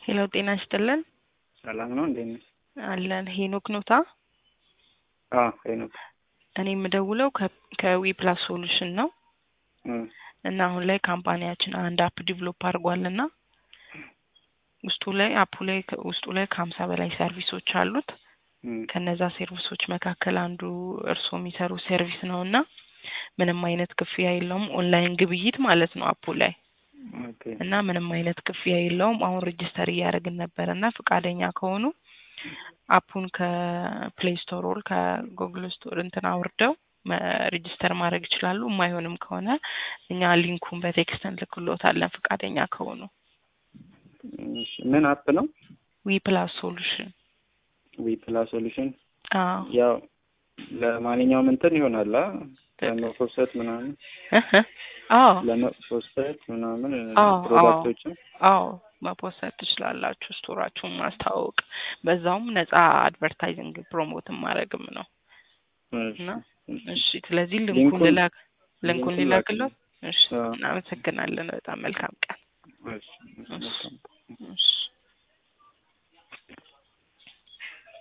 ሄሎ ጤና ይስጥልን። ሰላም ነው እንዴ? አለን ሄኖክ ኖታ። ሄኖክ። እኔ የምደውለው ከዊ ፕላስ ሶሉሽን ነው። እና አሁን ላይ ካምፓኒያችን አንድ አፕ ዲቨሎፕ አድርጓልና ውስጡ ላይ ከ50 በላይ ሰርቪሶች አሉት። ከነዛ ሰርቪሶች መካከል አንዱ እርሶ የሚሰሩ ሰርቪስ ነውና ምንም አይነት ክፍያ የለውም። ኦንላይን ግብይት ማለት ነው አፑ ላይ። እና ምንም አይነት ክፍያ የለውም። አሁን ሬጂስተር እያደረግን ነበርና ፈቃደኛ ከሆኑ አፑን ከፕሌይ ስቶር ወር ከጉግል ስቶር አውርደው ሬጂስተር ማድረግ ይችላሉ። የማይሆንም ከሆነ እኛ ሊንኩን በቴክስት እንልክሎታለን ፈቃደኛ ከሆኑ። ምን አፕ ነው? ዊ ፕላስ ሶሉሽን። ዊ ፕላስ ሶሉሽን ያው ለማንኛውም እንትን ይሆናል ለመፎሰት ምናምን ለመፎሰት ምናምን ፕሮዳክቶችን መፖሰት ትችላላችሁ። ስቶራችሁን ማስተዋወቅ በዛውም ነፃ አድቨርታይዚንግ ፕሮሞትም ማድረግም ነው። እና እሺ ስለዚህ ሊንኩን ልላክለው። እሺ እናመሰግናለን። በጣም መልካም ቀን። እሺ